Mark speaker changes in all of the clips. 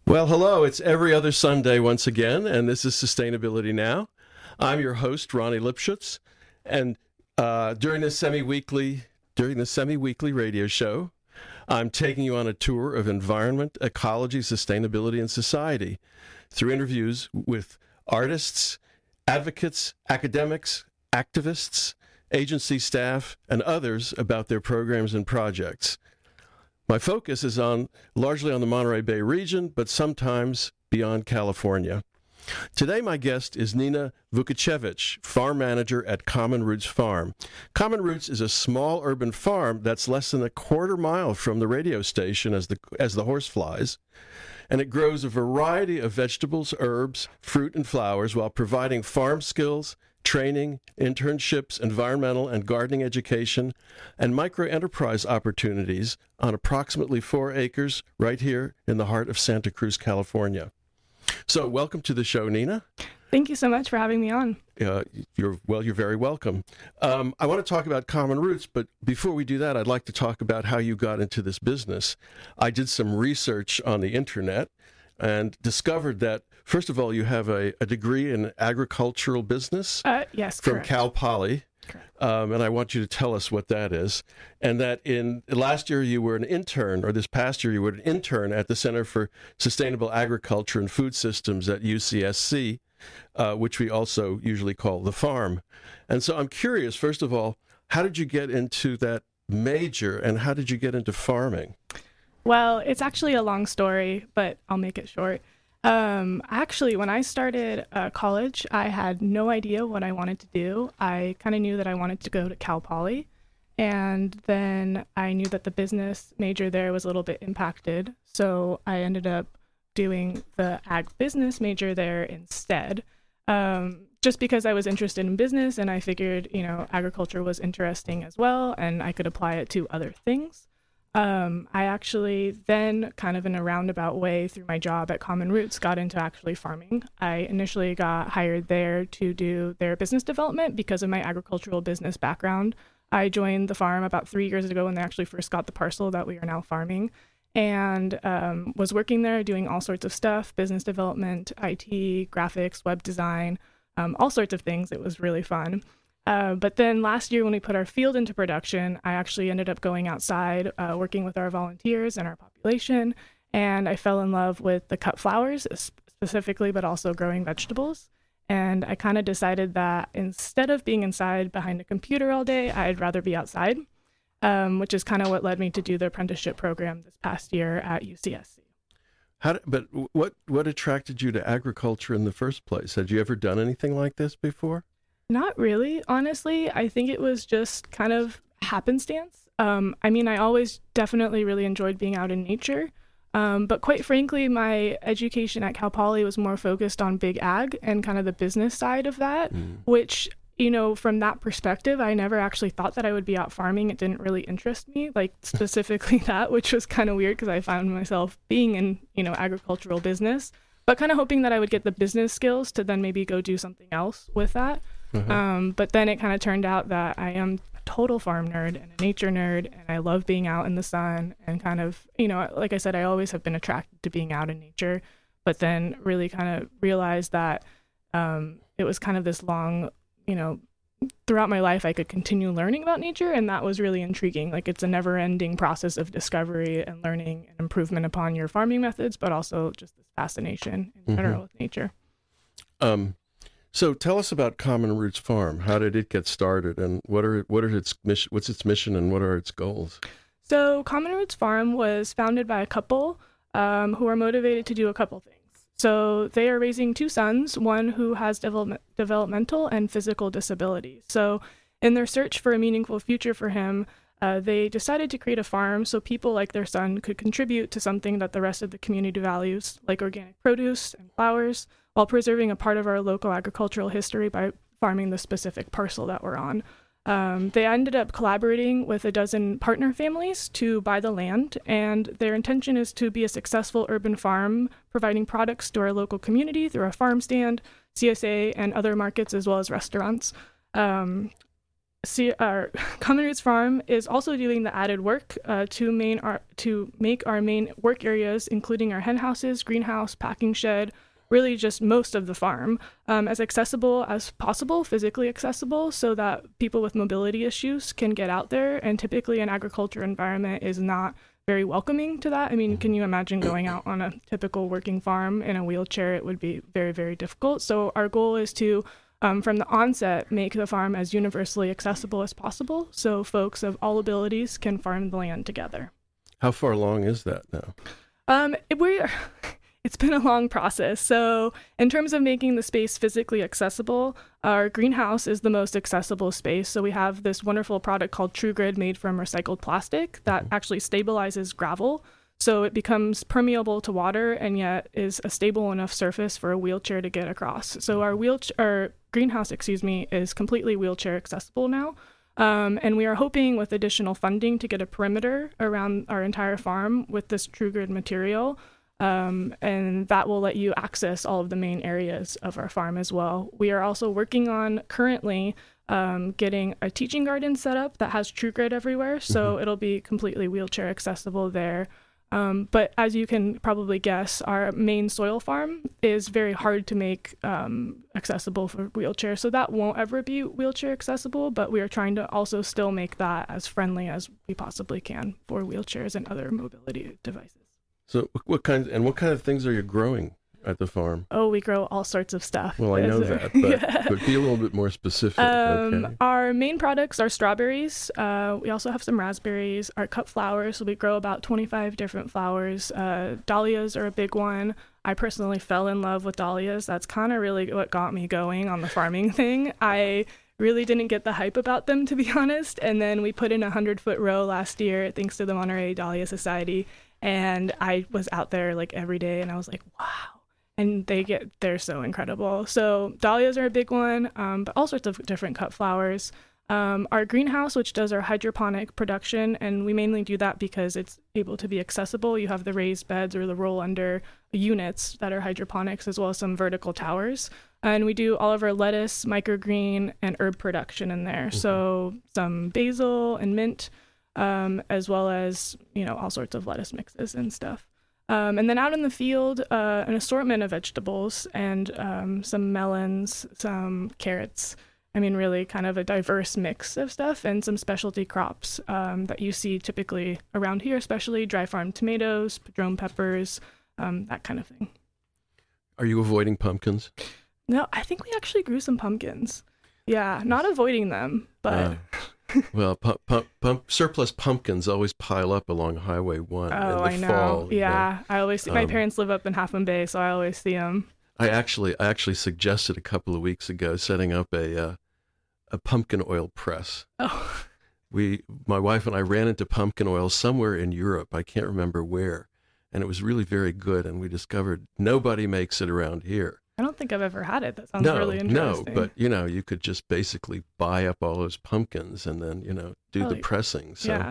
Speaker 1: Well, hello. It's every other Sunday once again, and this is Sustainability Now. I'm your host, Ronnie Lipschutz, and during this semi-weekly radio show, I'm taking you on a tour of environment, ecology, sustainability, and society through interviews with artists, advocates, academics, activists, agency staff, and others about their programs and projects. My focus is largely on the Monterey Bay region, but sometimes beyond California. Today, my guest is Nina Vukicevic, farm manager at Common Roots Farm. Common Roots is a small urban farm that's less than a quarter mile from the radio station as the horse flies, and it grows a variety of vegetables, herbs, fruit, and flowers while providing farm skills, training, internships, environmental and gardening education, and micro-enterprise opportunities on approximately 4 acres right here in the heart of Santa Cruz, California. So welcome to the show, Nina.
Speaker 2: Thank you so much for having me on.
Speaker 1: You're very welcome. I want to talk about Common Roots, but before we do that, I'd like to talk about how you got into this business. I did some research on the internet and discovered that, first of all, you have a degree in agricultural business.
Speaker 2: Yes,
Speaker 1: from
Speaker 2: correct.
Speaker 1: Cal Poly.
Speaker 2: Correct.
Speaker 1: And I want you to tell us what that is. And that last year you were an intern, or this past year you were an intern at the Center for Sustainable Agriculture and Food Systems at UCSC, which we also usually call the farm. And so I'm curious, first of all, how did you get into that major, and how did you get into farming?
Speaker 2: Well, it's actually a long story, but I'll make it short. Actually, when I started college, I had no idea what I wanted to do. I kind of knew that I wanted to go to Cal Poly, and then I knew that the business major there was a little bit impacted, so I ended up doing the ag business major there instead, just because I was interested in business, and I figured, agriculture was interesting as well, and I could apply it to other things. I actually then, kind of in a roundabout way through my job at Common Roots, got into actually farming. I initially got hired there to do their business development because of my agricultural business background. I joined the farm about 3 years ago when they actually first got the parcel that we are now farming, and was working there doing all sorts of stuff, business development, IT, graphics, web design, all sorts of things. It was really fun. But then last year when we put our field into production, I actually ended up going outside, working with our volunteers and our population, and I fell in love with the cut flowers specifically, but also growing vegetables. And I kind of decided that instead of being inside behind a computer all day, I'd rather be outside, which is kind of what led me to do the apprenticeship program this past year at UCSC.
Speaker 1: But what attracted you to agriculture in the first place? Had you ever done anything like this before?
Speaker 2: Not really, honestly. I think it was just kind of happenstance. I always definitely really enjoyed being out in nature. But quite frankly, my education at Cal Poly was more focused on big ag and kind of the business side of that, which, from that perspective, I never actually thought that I would be out farming. It didn't really interest me, like specifically that, which was kind of weird because I found myself being in, agricultural business, but kind of hoping that I would get the business skills to then maybe go do something else with that. But then it kind of turned out that I am a total farm nerd and a nature nerd, and I love being out in the sun and kind of, like I said, I always have been attracted to being out in nature, but then really kind of realized that it was kind of this long, throughout my life I could continue learning about nature, and that was really intriguing. Like, it's a never-ending process of discovery and learning and improvement upon your farming methods, but also just this fascination in general with nature.
Speaker 1: So tell us about Common Roots Farm. How did it get started, and what's its mission, and what are its goals?
Speaker 2: So Common Roots Farm was founded by a couple who are motivated to do a couple things. So they are raising 2 sons, one who has developmental and physical disabilities. So in their search for a meaningful future for him, they decided to create a farm so people like their son could contribute to something that the rest of the community values, like organic produce and flowers, while preserving a part of our local agricultural history by farming the specific parcel that we're on. They ended up collaborating with a dozen partner families to buy the land, and their intention is to be a successful urban farm, providing products to our local community through a farm stand, CSA, and other markets, as well as restaurants. our Common Roots Farm is also doing the added work to make our main work areas, including our hen houses, greenhouse, packing shed, really just most of the farm, as accessible as possible, physically accessible, so that people with mobility issues can get out there. And typically an agriculture environment is not very welcoming to that. I mean, can you imagine going out on a typical working farm in a wheelchair? It would be very, very difficult. So our goal is to, from the onset, make the farm as universally accessible as possible, so folks of all abilities can farm the land together.
Speaker 1: How far along is that now?
Speaker 2: It's been a long process. So in terms of making the space physically accessible, our greenhouse is the most accessible space. So we have this wonderful product called TrueGrid made from recycled plastic that actually stabilizes gravel. So it becomes permeable to water and yet is a stable enough surface for a wheelchair to get across. So our greenhouse, is completely wheelchair accessible now. And we are hoping with additional funding to get a perimeter around our entire farm with this TrueGrid material. And that will let you access all of the main areas of our farm as well. We are also working on currently getting a teaching garden set up that has TrueGrid everywhere, so it'll be completely wheelchair accessible there. But as you can probably guess, our main soil farm is very hard to make accessible for wheelchairs, so that won't ever be wheelchair accessible, but we are trying to also still make that as friendly as we possibly can for wheelchairs and other mobility devices.
Speaker 1: So what kind of things are you growing at the farm?
Speaker 2: Oh, we grow all sorts of stuff.
Speaker 1: Well, I know that, but be a little bit more specific. Okay.
Speaker 2: Our main products are strawberries. We also have some raspberries, our cut flowers. So we grow about 25 different flowers. Dahlias are a big one. I personally fell in love with dahlias. That's kind of really what got me going on the farming thing. I really didn't get the hype about them, to be honest. And then we put in a 100-foot row last year, thanks to the Monterey Dahlia Society. And I was out there like every day and I was like, wow. And they're so incredible. So dahlias are a big one, but all sorts of different cut flowers. Our greenhouse, which does our hydroponic production, and we mainly do that because it's able to be accessible. You have the raised beds or the roll under units that are hydroponics, as well as some vertical towers. And we do all of our lettuce, microgreen, and herb production in there. Mm-hmm. So some basil and mint, as well as, all sorts of lettuce mixes and stuff. And then out in the field, an assortment of vegetables and some melons, some carrots. I mean, really kind of a diverse mix of stuff, and some specialty crops that you see typically around here, especially dry farm tomatoes, padron peppers, that kind of thing.
Speaker 1: Are you avoiding pumpkins?
Speaker 2: No, I think we actually grew some pumpkins. Yeah, not avoiding them, but...
Speaker 1: Well, surplus pumpkins always pile up along Highway 1 in the
Speaker 2: I know.
Speaker 1: fall.
Speaker 2: Yeah, I always see, my parents live up in Half Moon Bay, so I always see them.
Speaker 1: I actually suggested a couple of weeks ago setting up a pumpkin oil press.
Speaker 2: Oh.
Speaker 1: My wife and I ran into pumpkin oil somewhere in Europe. I can't remember where, and it was really very good. And we discovered nobody makes it around here.
Speaker 2: I don't think I've ever had it. That sounds really interesting.
Speaker 1: No, but you could just basically buy up all those pumpkins and then do the pressing. So,
Speaker 2: yeah,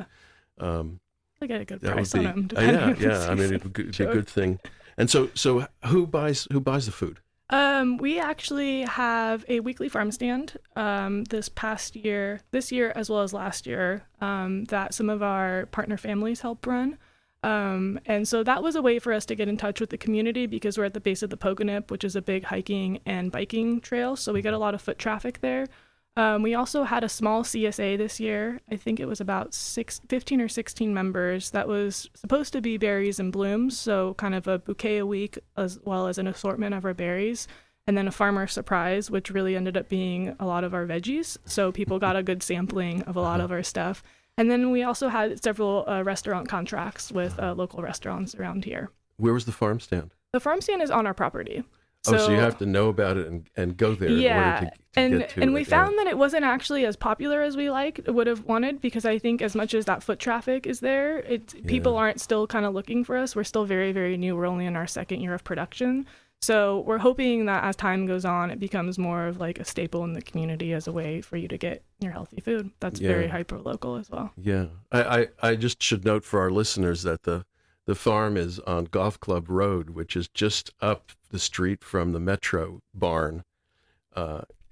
Speaker 2: I get a good price on them.
Speaker 1: Yeah. I mean, it'd be a good thing. And so who buys the food?
Speaker 2: We actually have a weekly farm stand this year as well as last year, that some of our partner families help run. And so that was a way for us to get in touch with the community because we're at the base of the Pogonip, which is a big hiking and biking trail. So we get a lot of foot traffic there. We also had a small CSA this year. I think it was about 15 or 16 members. That was supposed to be berries and blooms, so kind of a bouquet a week as well as an assortment of our berries. And then a farmer surprise, which really ended up being a lot of our veggies. So people got a good sampling of a lot of our stuff. And then we also had several restaurant contracts with local restaurants around here.
Speaker 1: Where was the farm stand?
Speaker 2: The farm stand is on our property.
Speaker 1: So you have to know about it and go there in order to get to it.
Speaker 2: And we found that it wasn't actually as popular as we would have wanted, because I think as much as that foot traffic is there, people aren't still kind of looking for us. We're still very, very new. We're only in our second year of production. So we're hoping that as time goes on, it becomes more of like a staple in the community as a way for you to get your healthy food. That's very hyper-local as well.
Speaker 1: Yeah. I just should note for our listeners that the farm is on Golf Club Road, which is just up the street from the Metro barn.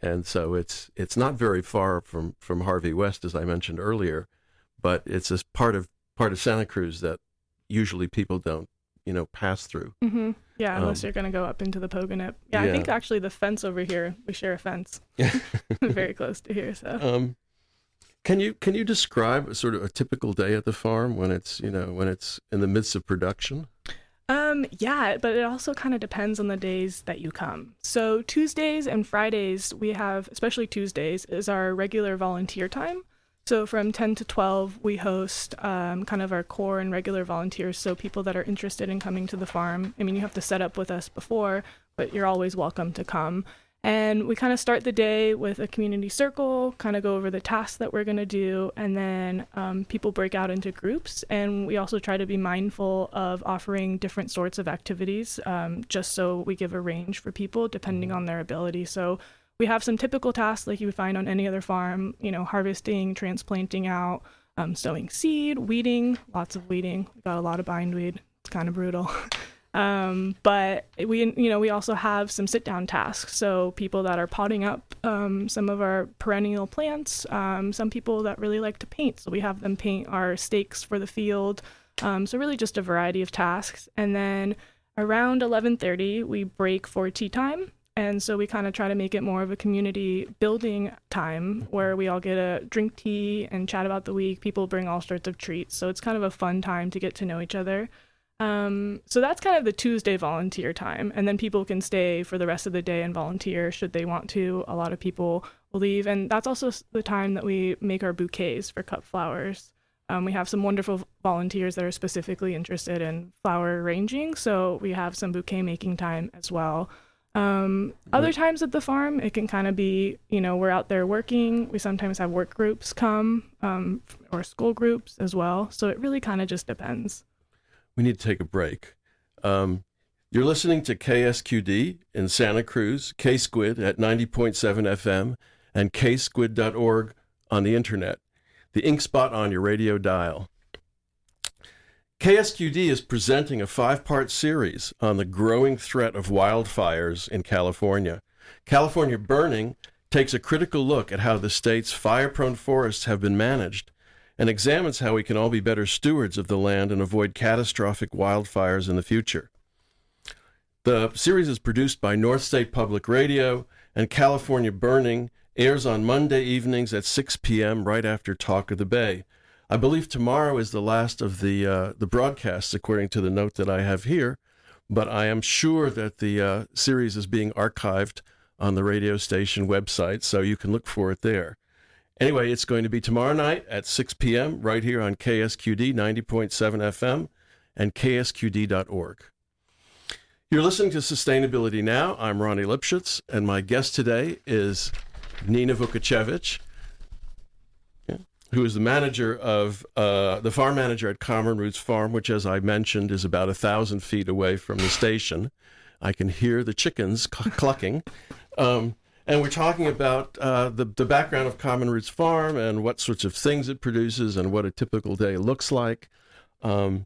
Speaker 1: and so it's not very far from Harvey West, as I mentioned earlier, but it's a part of Santa Cruz that usually people don't pass through.
Speaker 2: Mm-hmm. Yeah, unless you're going to go up into the Pogonip. Yeah, I think actually the fence over here, we share a fence very close to here. So,
Speaker 1: can you describe sort of a typical day at the farm when it's in the midst of production?
Speaker 2: Yeah, but it also kind of depends on the days that you come. So Tuesdays and Fridays, we have, especially Tuesdays, is our regular volunteer time. So from 10 to 12, we host kind of our core and regular volunteers, so people that are interested in coming to the farm. I mean, you have to set up with us before, but you're always welcome to come. And we kind of start the day with a community circle, kind of go over the tasks that we're going to do, and then people break out into groups. And we also try to be mindful of offering different sorts of activities, just so we give a range for people depending on their ability. So we have some typical tasks like you would find on any other farm, harvesting, transplanting out, sowing seed, weeding, lots of weeding. We got a lot of bindweed. It's kind of brutal. But we also have some sit-down tasks. So people that are potting up some of our perennial plants, some people that really like to paint. So we have them paint our stakes for the field. So really just a variety of tasks. And then around 11:30, we break for tea time. And so we kind of try to make it more of a community building time where we all get to drink tea and chat about the week. People bring all sorts of treats. So it's kind of a fun time to get to know each other. So that's kind of the Tuesday volunteer time. And then people can stay for the rest of the day and volunteer should they want to. A lot of people will leave. And that's also the time that we make our bouquets for cut flowers. We have some wonderful volunteers that are specifically interested in flower arranging. So we have some bouquet making time as well. Other times at the farm, it can kind of be, we're out there working. We sometimes have work groups come, or school groups as well. So it really kind of just depends.
Speaker 1: We need to take a break. You're listening to KSQD in Santa Cruz, KSQUID at 90.7 FM, and ksquid.org on the internet, the ink spot on your radio dial. KSQD is presenting a 5-part series on the growing threat of wildfires in California. California Burning takes a critical look at how the state's fire-prone forests have been managed and examines how we can all be better stewards of the land and avoid catastrophic wildfires in the future. The series is produced by North State Public Radio, and California Burning airs on Monday evenings at 6 p.m. right after Talk of the Bay. I believe tomorrow is the last of the broadcasts, according to the note that I have here, but I am sure that the series is being archived on the radio station website, so you can look for it there. Anyway, it's going to be tomorrow night at 6 p.m. right here on KSQD 90.7 FM and ksqd.org. You're listening to Sustainability Now. I'm Ronnie Lipschutz, and my guest today is Nina Vukacevich, who is the manager of the farm manager at Common Roots Farm, which, as I mentioned, is about 1,000 feet away from the station. I can hear the chickens clucking. And we're talking about the background of Common Roots Farm and what sorts of things it produces and what a typical day looks like. So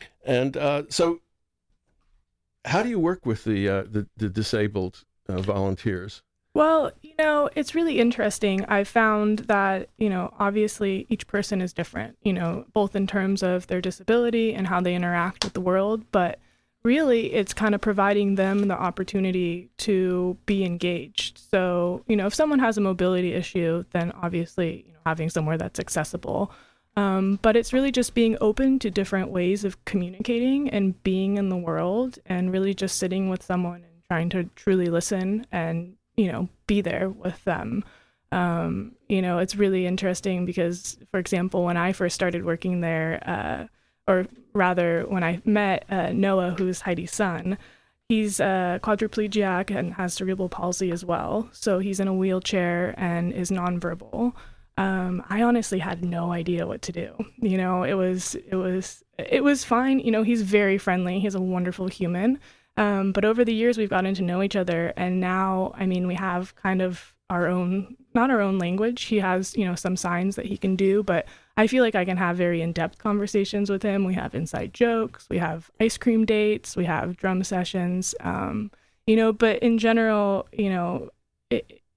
Speaker 1: how do you work with the disabled volunteers?
Speaker 2: Well, it's really interesting. I found that, obviously each person is different, both in terms of their disability and how they interact with the world. But really, it's kind of providing them the opportunity to be engaged. So, if someone has a mobility issue, then obviously, having somewhere that's accessible. But it's really just being open to different ways of communicating and being in the world and really just sitting with someone and trying to truly listen and be there with them. It's really interesting because, for example, when I first started working there, or rather when I met Noah, who's Heidi's son, he's a quadriplegic and has cerebral palsy as well. So he's in a wheelchair and is nonverbal. I honestly had no idea what to do. It was fine. He's very friendly. He's a wonderful human. But over the years, we've gotten to know each other. And now, we have kind of not our own language. He has, some signs that he can do, but I feel like I can have very in-depth conversations with him. We have inside jokes, we have ice cream dates, we have drum sessions, but in general,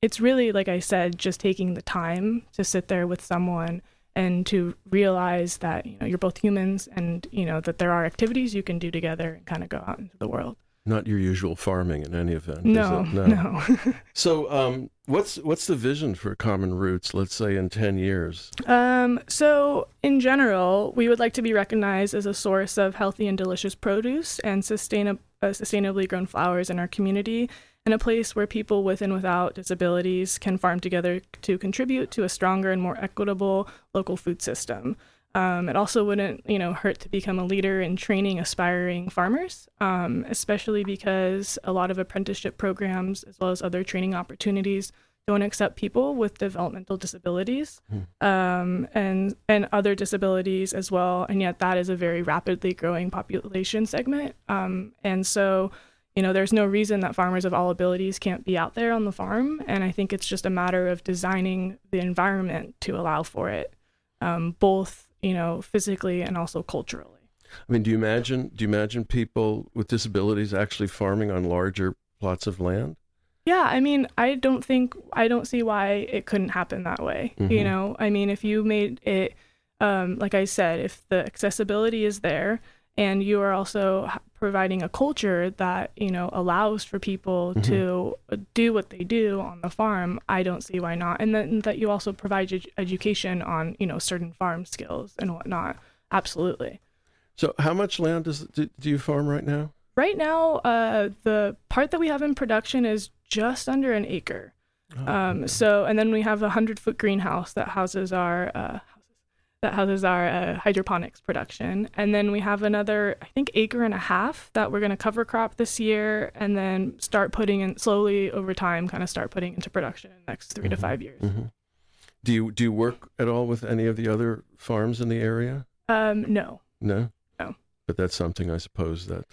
Speaker 2: it's really, like I said, just taking the time to sit there with someone and to realize that, you're both humans and, that there are activities you can do together and kind of go out into the world.
Speaker 1: Not your usual farming in any event.
Speaker 2: No,
Speaker 1: is it?
Speaker 2: no.
Speaker 1: So what's the vision for Common Roots, let's say in 10 years?
Speaker 2: So in general, we would like to be recognized as a source of healthy and delicious produce and sustainably grown flowers in our community, and a place where people with and without disabilities can farm together to contribute to a stronger and more equitable local food system. It also wouldn't, hurt to become a leader in training aspiring farmers, especially because a lot of apprenticeship programs, as well as other training opportunities, don't accept people with developmental disabilities and other disabilities as well. And yet that is a very rapidly growing population segment. And so, there's no reason that farmers of all abilities can't be out there on the farm. And I think it's just a matter of designing the environment to allow for it, both physically and also culturally.
Speaker 1: I mean, do you imagine people with disabilities actually farming on larger plots of land?
Speaker 2: Yeah, I mean, I don't see why it couldn't happen that way.
Speaker 1: Mm-hmm.
Speaker 2: I mean, if you made it, like I said, if the accessibility is there and you are also providing a culture that, allows for people
Speaker 1: Mm-hmm.
Speaker 2: to do what they do on the farm, I don't see why not. And then that you also provide education on, certain farm skills and whatnot. Absolutely. So
Speaker 1: how much land do you farm right now?
Speaker 2: Right now, the part that we have in production is just under an acre. Okay. So, and then we have a 100-foot greenhouse that houses our hydroponics production. And then we have another, I think, acre and a half that we're going to cover crop this year, and then start putting in slowly over time, kind of start putting into production in the next 3 to 5 years.
Speaker 1: Mm-hmm. Do you work at all with any of the other farms in the area?
Speaker 2: No.
Speaker 1: No?
Speaker 2: No.
Speaker 1: But that's something, I suppose, that...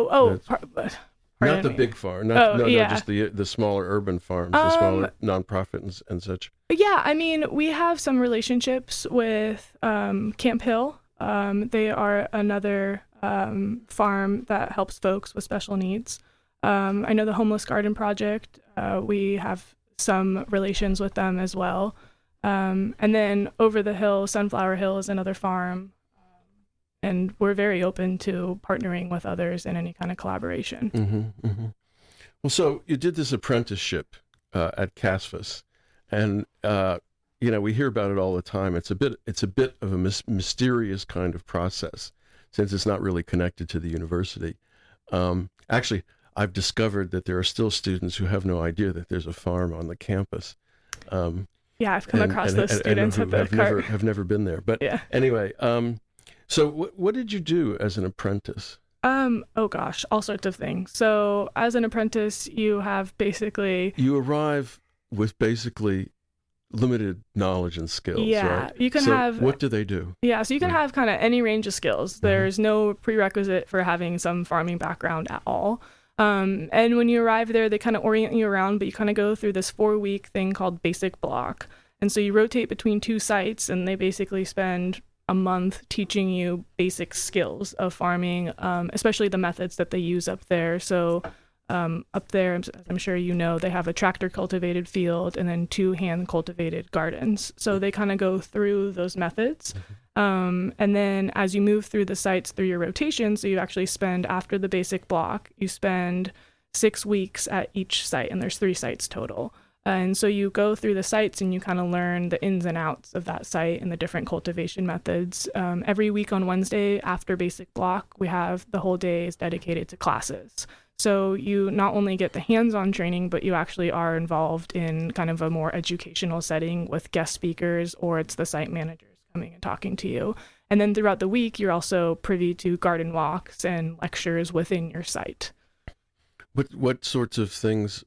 Speaker 2: Pardon
Speaker 1: not the
Speaker 2: me.
Speaker 1: big farm, just the smaller urban farms, the smaller nonprofit and such.
Speaker 2: Yeah, I mean, we have some relationships with Camp Hill. They are another farm that helps folks with special needs. I know the Homeless Garden Project. We have some relations with them as well. And then over the hill, Sunflower Hill is another farm. And we're very open to partnering with others in any kind of collaboration.
Speaker 1: Mm-hmm, mm-hmm. Well, so you did this apprenticeship at CASFAS, and we hear about it all the time. It's a bit of a mysterious kind of process, since it's not really connected to the university. Actually, I've discovered that there are still students who have no idea that there's a farm on the campus.
Speaker 2: Yeah, I've come across those students at the cart.
Speaker 1: have never been there. But
Speaker 2: yeah.
Speaker 1: Anyway. So what did you do as an apprentice?
Speaker 2: Oh gosh, all sorts of things. So as an apprentice, you arrive
Speaker 1: with basically limited knowledge and skills.
Speaker 2: Yeah,
Speaker 1: right?
Speaker 2: You can have.
Speaker 1: What do they do?
Speaker 2: Yeah, so you can have kind of any range of skills. There's no prerequisite for having some farming background at all. And when you arrive there, they kind of orient you around, but you kind of go through this 4-week thing called Basic Block. And so you rotate between 2 sites, and they basically spend a month teaching you basic skills of farming, especially the methods that they use up there. So up there, as I'm sure you know, they have a tractor cultivated field and then 2 hand cultivated gardens. So they kind of go through those methods. And then as you move through the sites through your rotation, so you actually spend, after the basic block, you spend 6 weeks at each site, and there's 3 sites total. And so you go through the sites and you kind of learn the ins and outs of that site and the different cultivation methods. Every week on Wednesday after basic block, we have the whole day is dedicated to classes. So you not only get the hands-on training, but you actually are involved in kind of a more educational setting with guest speakers, or it's the site managers coming and talking to you. And then throughout the week, you're also privy to garden walks and lectures within your site.
Speaker 1: What sorts of things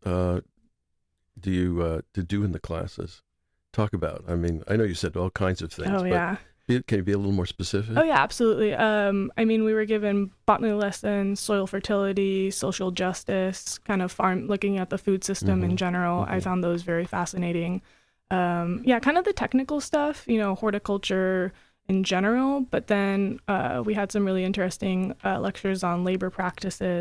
Speaker 1: do you do in the classes? Talk about. I mean, I know you said all kinds of things.
Speaker 2: Oh, yeah.
Speaker 1: Can you be a little more specific?
Speaker 2: Oh, yeah, absolutely. I mean, we were given botany lessons, soil fertility, social justice, kind of looking at the food system in general. I found those very fascinating. Yeah, kind of the technical stuff, horticulture in general. But then we had some really interesting lectures on labor practices,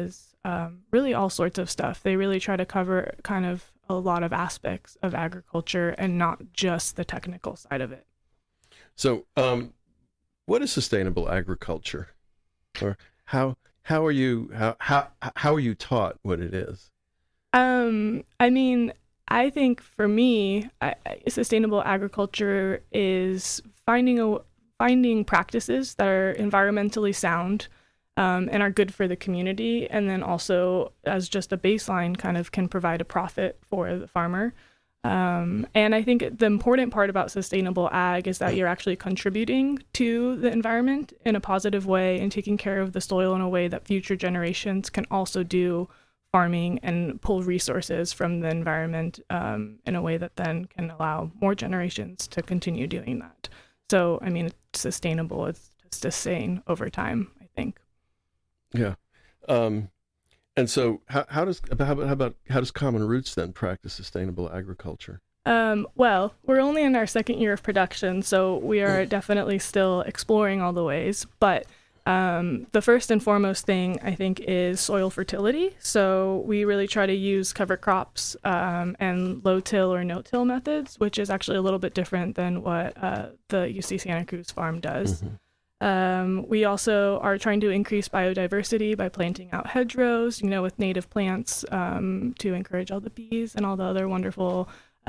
Speaker 2: really all sorts of stuff. They really try to cover kind of a lot of aspects of agriculture and not just the technical side of it.
Speaker 1: So, what is sustainable agriculture, or how are you taught what it is?
Speaker 2: I mean, I think for me, sustainable agriculture is finding practices that are environmentally sound and are good for the community, and then also as just a baseline kind of can provide a profit for the farmer. And I think the important part about sustainable ag is that you're actually contributing to the environment in a positive way and taking care of the soil in a way that future generations can also do farming and pull resources from the environment in a way that then can allow more generations to continue doing that. So, I mean, it's sustainable. It's to sustain over time, I think.
Speaker 1: Yeah. And so how does Common Roots then practice sustainable agriculture?
Speaker 2: Well, we're only in our second year of production, so we are definitely still exploring all the ways. But the first and foremost thing, I think, is soil fertility. So we really try to use cover crops and low-till or no-till methods, which is actually a little bit different than what the UC Santa Cruz farm does. Mm-hmm. We also are trying to increase biodiversity by planting out hedgerows, with native plants to encourage all the bees and all the other wonderful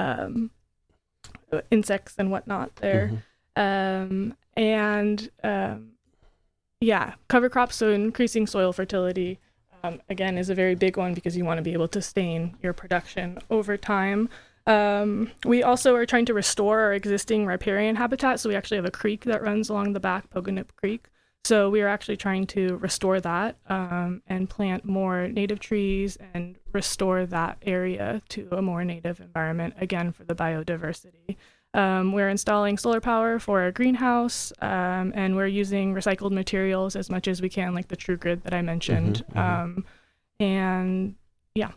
Speaker 2: insects and whatnot there. Mm-hmm. Cover crops, so increasing soil fertility, again, is a very big one because you want to be able to sustain your production over time. We also are trying to restore our existing riparian habitat. So we actually have a creek that runs along the back, Pogonip Creek. So we are actually trying to restore that and plant more native trees and restore that area to a more native environment, again, for the biodiversity. We're installing solar power for our greenhouse, and we're using recycled materials as much as we can, like the TruGrid that I mentioned. And yeah.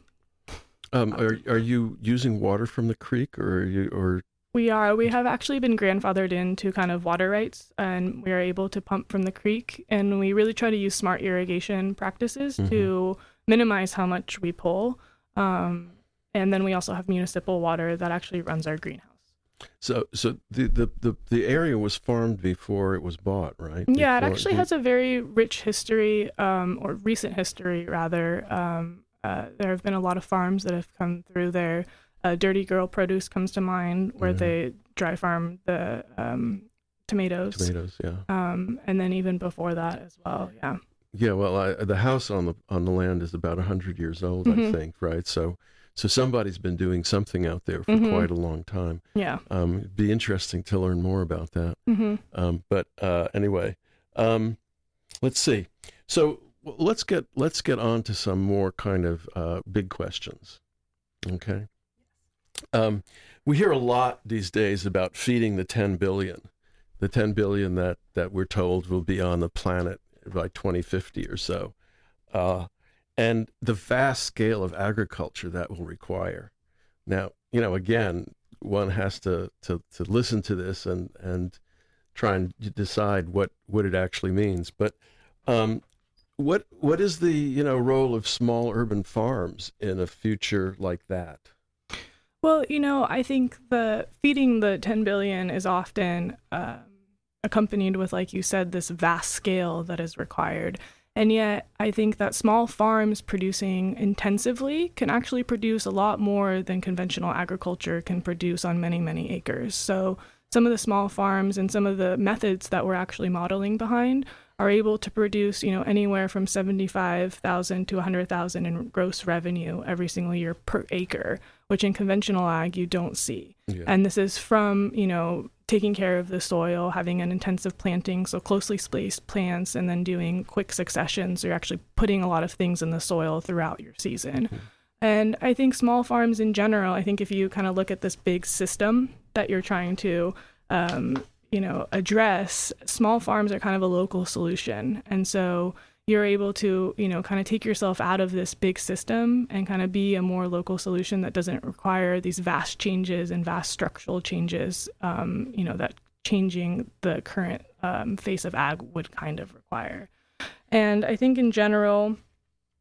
Speaker 1: Are you using water from the creek, or
Speaker 2: We are. We have actually been grandfathered into kind of water rights, and we are able to pump from the creek. And we really try to use smart irrigation practices to minimize how much we pull. And then we also have municipal water that actually runs our greenhouse.
Speaker 1: So the area was farmed before it was bought, right?
Speaker 2: Yeah, it actually has a very rich history, or recent history rather. There have been a lot of farms that have come through there. Dirty Girl Produce comes to mind, where they dry farm the tomatoes.
Speaker 1: Tomatoes, yeah.
Speaker 2: And then even before that as well, yeah.
Speaker 1: Yeah, well, the house on the land is about 100 years old, I think, right? So somebody's been doing something out there for quite a long time.
Speaker 2: Yeah.
Speaker 1: It'd be interesting to learn more about that. But anyway, let's see. So let's get on to some more kind of big questions. Okay. We hear a lot these days about feeding the 10 billion that we're told will be on the planet by 2050 or so. And the vast scale of agriculture that will require. Now, again, one has to listen to this and try and decide what it actually means. But what is the role of small urban farms in a future like that?
Speaker 2: Well, I think feeding the 10 billion is often accompanied with, like you said, this vast scale that is required. And yet, I think that small farms producing intensively can actually produce a lot more than conventional agriculture can produce on many, many acres. So some of the small farms and some of the methods that we're actually modeling behind are able to produce, anywhere from 75,000 to 100,000 in gross revenue every single year per acre, which in conventional ag you don't see. Yeah. And this is from, taking care of the soil, having an intensive planting, so closely spaced plants, and then doing quick successions. So you're actually putting a lot of things in the soil throughout your season. And I think small farms in general, I think if you kind of look at this big system that you're trying to, address, small farms are kind of a local solution. And so you're able to, kind of take yourself out of this big system and kind of be a more local solution that doesn't require these vast changes and vast structural changes, that changing the current face of ag would kind of require. And I think in general,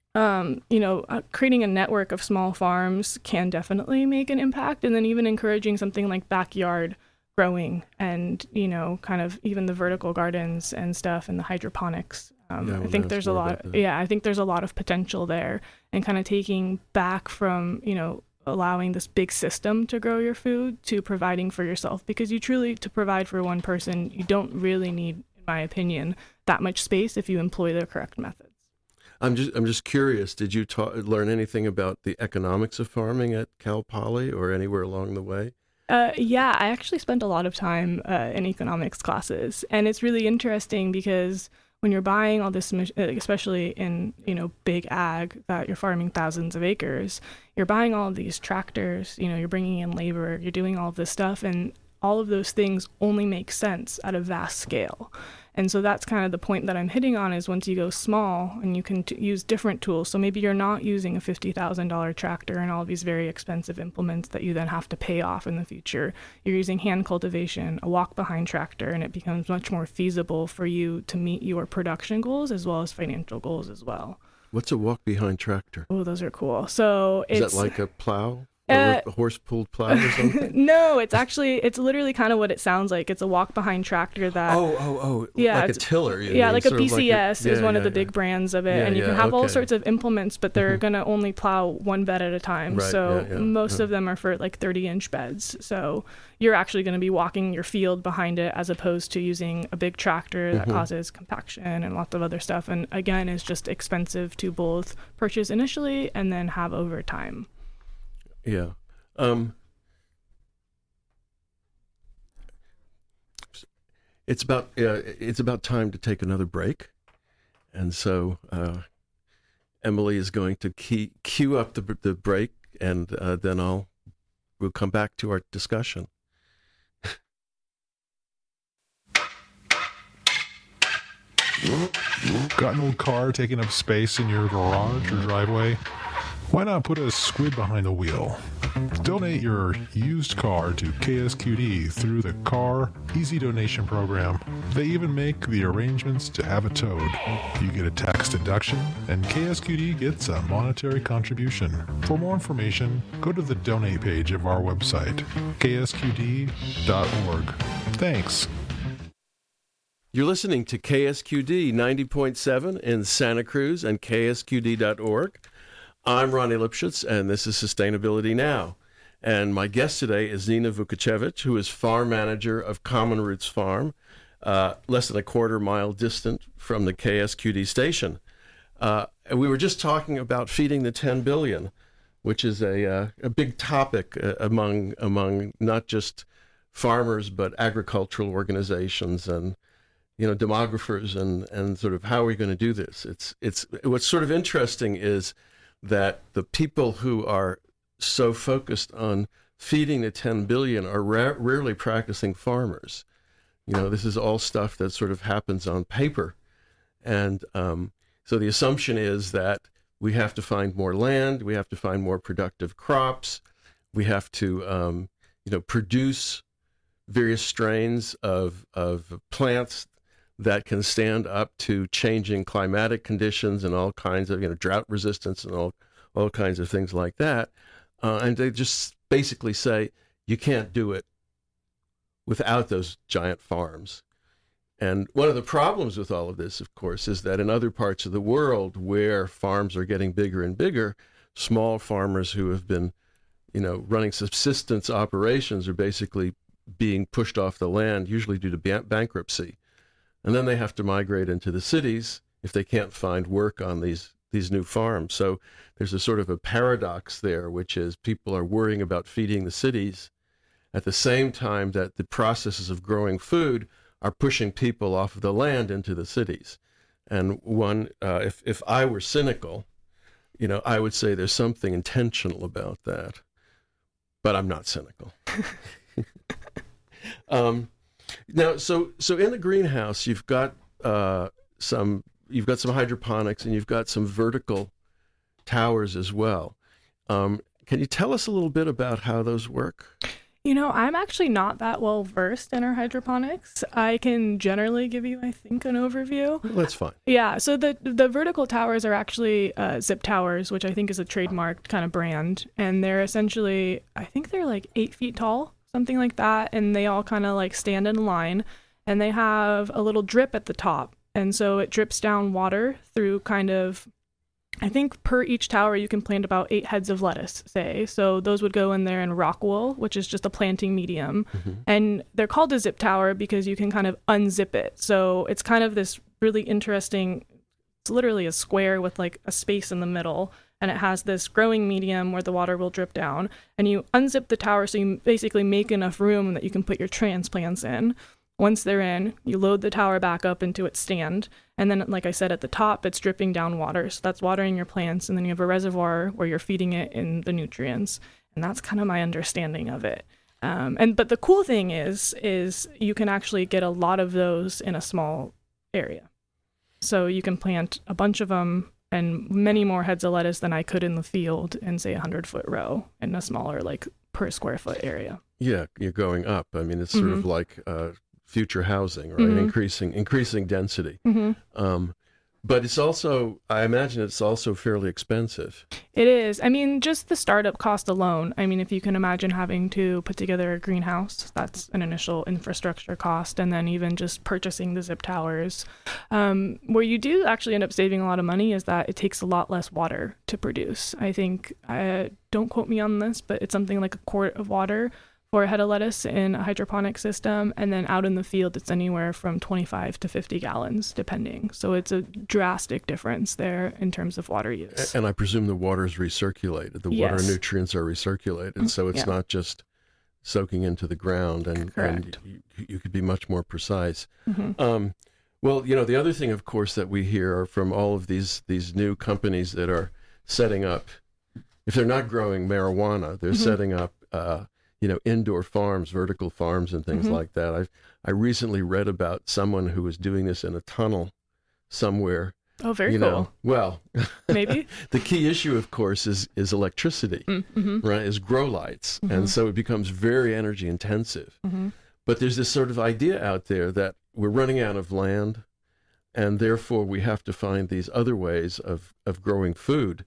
Speaker 2: creating a network of small farms can definitely make an impact. And then even encouraging something like backyard growing and, kind of even the vertical gardens and stuff and the hydroponics. I think there's a lot. I think there's a lot of potential there, and kind of taking back from, allowing this big system to grow your food to providing for yourself, because to provide for one person, you don't really need, in my opinion, that much space if you employ the correct methods.
Speaker 1: I'm just curious, did you learn anything about the economics of farming at Cal Poly or anywhere along the way?
Speaker 2: Yeah, I actually spent a lot of time in economics classes, and it's really interesting because when you're buying all this, especially in, big ag, that you're farming thousands of acres, you're buying all of these tractors, you're bringing in labor, you're doing all of this stuff, and all of those things only make sense at a vast scale. And so that's kind of the point that I'm hitting on, is once you go small and you can use different tools. So maybe you're not using a $50,000 tractor and all these very expensive implements that you then have to pay off in the future. You're using hand cultivation, a walk-behind tractor, and it becomes much more feasible for you to meet your production goals as well as financial goals as well.
Speaker 1: What's a walk-behind tractor?
Speaker 2: Oh, those are cool. So
Speaker 1: is that like a plow? A horse-pulled plow or something?
Speaker 2: No, it's literally kind of what it sounds like. It's a walk-behind tractor that...
Speaker 1: Yeah, like a tiller.
Speaker 2: Like a BCS is one of the big brands of it. And you can have all sorts of implements, but they're going to only plow one bed at a time.
Speaker 1: Right,
Speaker 2: so most of them are for like 30-inch beds. So you're actually going to be walking your field behind it, as opposed to using a big tractor that causes compaction and lots of other stuff. And again, is just expensive to both purchase initially and then have over time.
Speaker 1: Yeah. It's about time to take another break. And so Emily is going to cue up the break, and then we'll come back to our discussion.
Speaker 3: Got an old car taking up space in your garage or driveway? Why not put a squid behind the wheel? Donate your used car to KSQD through the Car Easy Donation Program. They even make the arrangements to have it towed. You get a tax deduction, and KSQD gets a monetary contribution. For more information, go to the donate page of our website, ksqd.org. Thanks.
Speaker 1: You're listening to KSQD 90.7 in Santa Cruz and ksqd.org. I'm Ronnie Lipschutz, and this is Sustainability Now. And my guest today is Nina Vukacevic, who is farm manager of Common Roots Farm, less than a quarter mile distant from the KSQD station. We were just talking about feeding the 10 billion, which is a big topic among not just farmers, but agricultural organizations and demographers and sort of how are we going to do this. It's what's sort of interesting is that the people who are so focused on feeding the 10 billion are rarely practicing farmers. This is all stuff that sort of happens on paper. And so the assumption is that we have to find more land, we have to find more productive crops, we have to produce various strains of plants that can stand up to changing climatic conditions and all kinds of, drought resistance and all kinds of things like that. And they just basically say, you can't do it without those giant farms. And one of the problems with all of this, of course, is that in other parts of the world where farms are getting bigger and bigger, small farmers who have been, running subsistence operations are basically being pushed off the land, usually due to bankruptcy. And then they have to migrate into the cities if they can't find work on these new farms. So there's a sort of a paradox there, which is people are worrying about feeding the cities at the same time that the processes of growing food are pushing people off of the land into the cities. And if I were cynical, I would say there's something intentional about that. But I'm not cynical. Now, so in the greenhouse, you've got some hydroponics and you've got some vertical towers as well. Can you tell us a little bit about how those work?
Speaker 2: I'm actually not that well versed in our hydroponics. I can generally give you, I think, an overview.
Speaker 1: Well, that's fine.
Speaker 2: Yeah, so the vertical towers are actually Zip Towers, which I think is a trademarked kind of brand. And they're essentially, I think they're like 8 feet tall, something like that. And they all kind of like stand in a line. And they have a little drip at the top. And so it drips down water through kind of, I think per each tower you can plant about 8 heads of lettuce, say. So those would go in there in rock wool, which is just a planting medium. Mm-hmm. And they're called a zip tower because you can kind of unzip it. So it's kind of this really interesting, it's literally a square with like a space in the middle. And it has this growing medium where the water will drip down. And you unzip the tower so you basically make enough room that you can put your transplants in. Once they're in, you load the tower back up into its stand. And then, like I said, at the top, it's dripping down water. So that's watering your plants. And then you have a reservoir where you're feeding it in the nutrients. And that's kind of my understanding of it. But the cool thing is you can actually get a lot of those in a small area. So you can plant a bunch of them and many more heads of lettuce than I could in the field in, say, 100-foot row in a smaller, like, per square foot area.
Speaker 1: Yeah, you're going up. I mean, it's sort of like future housing, right? Mm-hmm. Increasing density. Mm-hmm. But it's also, I imagine it's also fairly expensive.
Speaker 2: It is. I mean, just the startup cost alone. I mean, if you can imagine having to put together a greenhouse, that's an initial infrastructure cost. And then even just purchasing the zip towers. Where you do actually end up saving a lot of money is that it takes a lot less water to produce. I think, don't quote me on this, but it's something like a quart of water for a head of lettuce in a hydroponic system. And then out in the field, it's anywhere from 25 to 50 gallons, depending. So it's a drastic difference there in terms of water use.
Speaker 1: And I presume the water is recirculated. The water nutrients are recirculated. So it's not just soaking into the ground. And you could be much more precise. Mm-hmm. Well, the other thing, of course, that we hear are from all of these new companies that are setting up, if they're not growing marijuana, they're setting up indoor farms, vertical farms and things like that. I recently read about someone who was doing this in a tunnel somewhere.
Speaker 2: Oh, very cool.
Speaker 1: Well,
Speaker 2: maybe.
Speaker 1: The key issue, of course, is electricity, right? Is grow lights. Mm-hmm. And so it becomes very energy intensive. Mm-hmm. But there's this sort of idea out there that we're running out of land and therefore we have to find these other ways of growing food.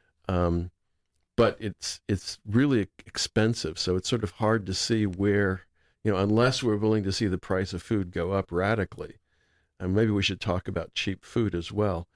Speaker 1: But it's really expensive, so it's sort of hard to see where, unless we're willing to see the price of food go up radically. And maybe we should talk about cheap food as well.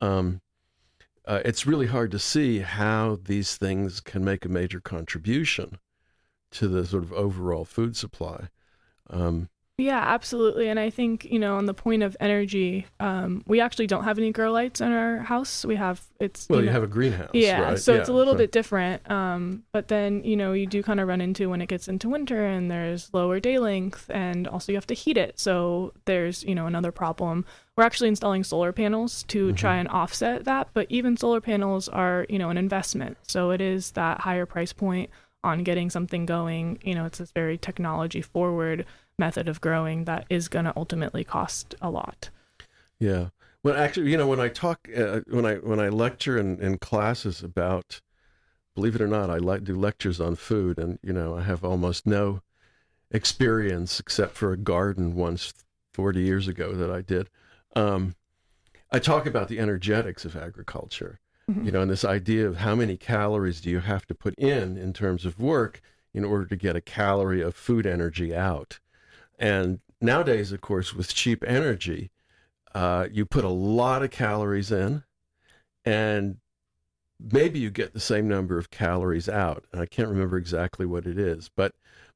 Speaker 1: It's really hard to see how these things can make a major contribution to the sort of overall food supply.
Speaker 2: Yeah, absolutely. And I think, on the point of energy, we actually don't have any grow lights in our house. We have,
Speaker 1: you have a greenhouse, right?
Speaker 2: So it's a little bit different. But then, you do kind of run into when it gets into winter and there's lower day length and also you have to heat it. So there's, another problem. We're actually installing solar panels to try and offset that. But even solar panels are, an investment. So it is that higher price point on getting something going. It's this very technology forward method of growing that is going to ultimately cost a lot. Yeah.
Speaker 1: Well, actually, when I talk, when I lecture in classes about, believe it or not, I do lectures on food, and I have almost no experience except for a garden once 40 years ago that I did. I talk about the energetics of agriculture, and this idea of how many calories do you have to put in terms of work in order to get a calorie of food energy out. And nowadays, of course, with cheap energy, you put a lot of calories in, and maybe you get the same number of calories out. And I can't remember exactly what it is, but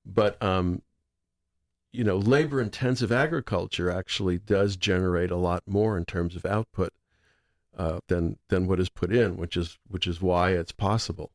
Speaker 1: labor-intensive agriculture actually does generate a lot more in terms of output than what is put in, which is why it's possible.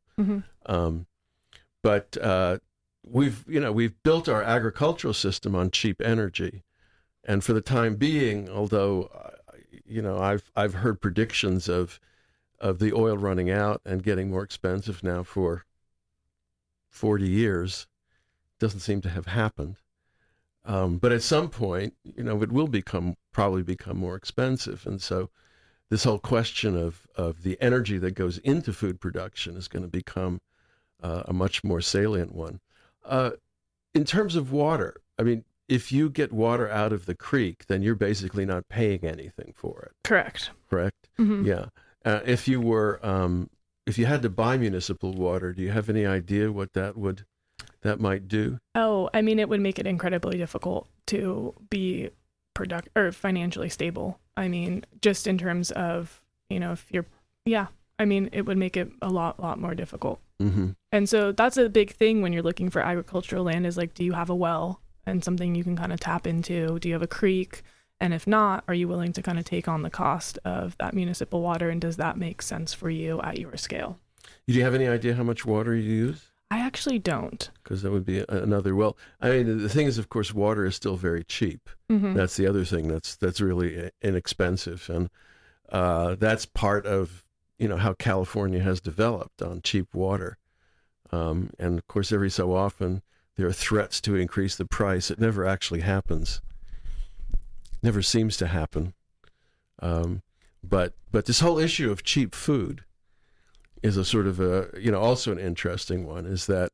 Speaker 1: But we've built our agricultural system on cheap energy, and for the time being, although I've heard predictions of the oil running out and getting more expensive now for 40 years, doesn't seem to have happened. But at some point, it will probably become more expensive, and so this whole question of the energy that goes into food production is going to become a much more salient one. in terms of water, I mean, if you get water out of the creek, then you're basically not paying anything for it.
Speaker 2: Correct.
Speaker 1: Correct?
Speaker 2: Mm-hmm.
Speaker 1: Yeah. If you had to buy municipal water, do you have any idea what that might do?
Speaker 2: Oh, I mean, it would make it incredibly difficult to be financially stable. I mean, just in terms of, I mean, it would make it a lot more difficult.
Speaker 1: Mm-hmm.
Speaker 2: And so that's a big thing when you're looking for agricultural land is like, do you have a well and something you can kind of tap into? Do you have a creek? And if not, are you willing to kind of take on the cost of that municipal water? And does that make sense for you at your scale?
Speaker 1: Do you have any idea how much water you use?
Speaker 2: I actually don't.
Speaker 1: Because that would be another. Well, I mean, the thing is, of course, water is still very cheap.
Speaker 2: Mm-hmm.
Speaker 1: That's the other thing that's really inexpensive, and that's part of how California has developed on cheap water. And of course, every so often there are threats to increase the price. It never actually happens. Never seems to happen. But this whole issue of cheap food is a sort of also an interesting one, is that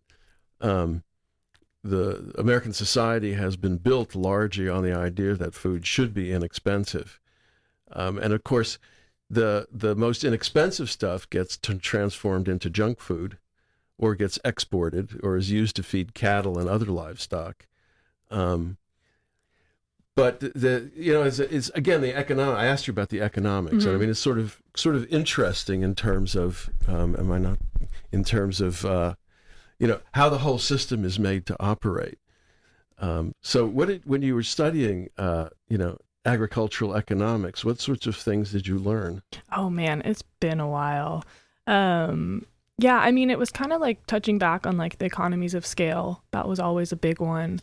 Speaker 1: the American society has been built largely on the idea that food should be inexpensive. And of course, the most inexpensive stuff gets transformed into junk food, or gets exported, or is used to feed cattle and other livestock. But it's again the economic. I asked you about the economics,
Speaker 2: Mm-hmm.
Speaker 1: and I mean it's sort of interesting in terms of in terms of how the whole system is made to operate. So when you were studying agricultural economics, what sorts of things did you learn?
Speaker 2: Oh man, it's been a while. Yeah, I mean, it was kind of like touching back on like the economies of scale. That was always a big one.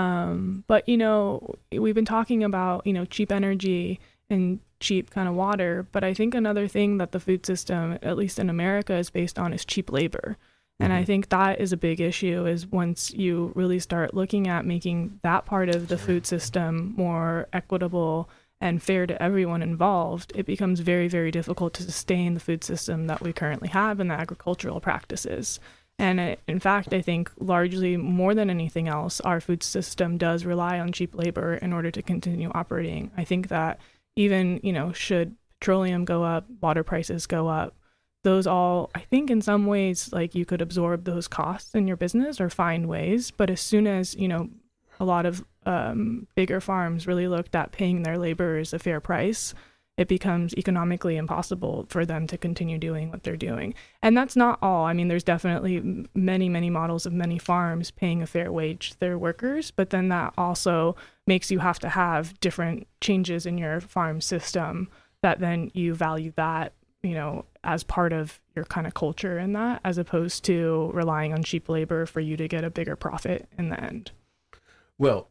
Speaker 2: But we've been talking about, cheap energy and cheap kind of water. But I think another thing that the food system, at least in America, is based on is cheap labor. And I think that is a big issue, is once you really start looking at making that part of the food system more equitable and fair to everyone involved, it becomes very, very difficult to sustain the food system that we currently have and the agricultural practices. And in fact, I think largely more than anything else, our food system does rely on cheap labor in order to continue operating. I think that even, should petroleum go up, water prices go up, those all, I think in some ways, like you could absorb those costs in your business or find ways. But as soon as, a lot of bigger farms really looked at paying their laborers a fair price, it becomes economically impossible for them to continue doing what they're doing. And that's not all. I mean, there's definitely many, many models of many farms paying a fair wage to their workers, but then that also makes you have to have different changes in your farm system that then you value that, as part of your kind of culture in that, as opposed to relying on cheap labor for you to get a bigger profit in the end.
Speaker 1: Well,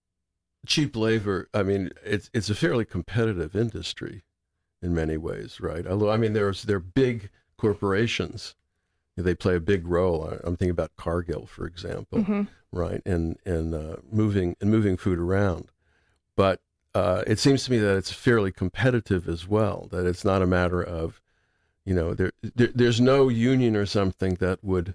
Speaker 1: cheap labor, I mean, it's a fairly competitive industry in many ways, right? Although, I mean, they're big corporations. They play a big role. I'm thinking about Cargill, for example,
Speaker 2: Mm-hmm.
Speaker 1: right? And moving food around. But it seems to me that it's fairly competitive as well, that it's not a matter of, there's no union or something that would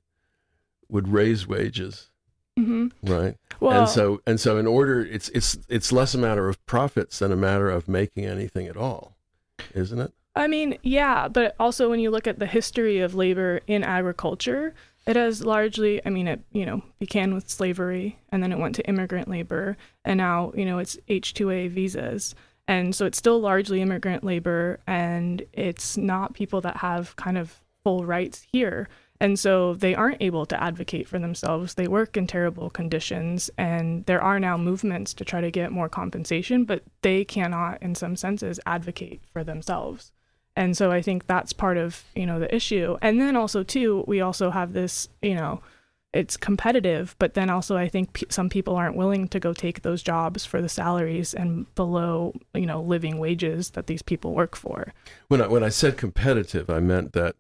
Speaker 1: raise wages.
Speaker 2: Mm-hmm.
Speaker 1: Right.
Speaker 2: Well,
Speaker 1: and so in order, it's less a matter of profits than a matter of making anything at all, isn't it?
Speaker 2: I mean, yeah, but also when you look at the history of labor in agriculture, it has largely, I mean, it, began with slavery, and then it went to immigrant labor, and now, it's H-2A visas. And so it's still largely immigrant labor, and it's not people that have kind of full rights here. And so they aren't able to advocate for themselves. They work in terrible conditions, and there are now movements to try to get more compensation, but they cannot, in some senses, advocate for themselves. And so I think that's part of, the issue. And then also, too, we also have this, it's competitive, but then also I think some people aren't willing to go take those jobs for the salaries and below, living wages that these people work for.
Speaker 1: When I said competitive, I meant that